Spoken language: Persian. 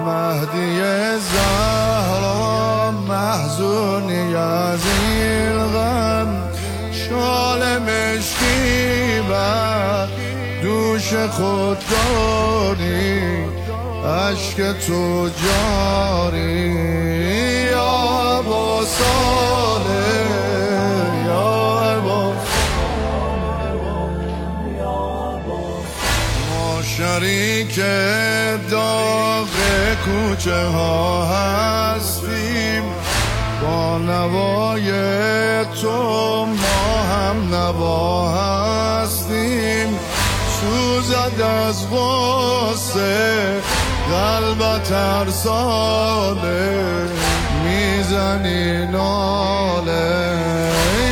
مهدی زهرا محزونی از این غم، شال مشکی بر دوش خود داری، عشق تو جاری. یا ابا صالح، یا ابا، ما شریک داغ کوچه ها هستیم، با نوای تو ما هم نوا هستیم. سوزد از غصه قلبت هر ساله، میزنی ناله.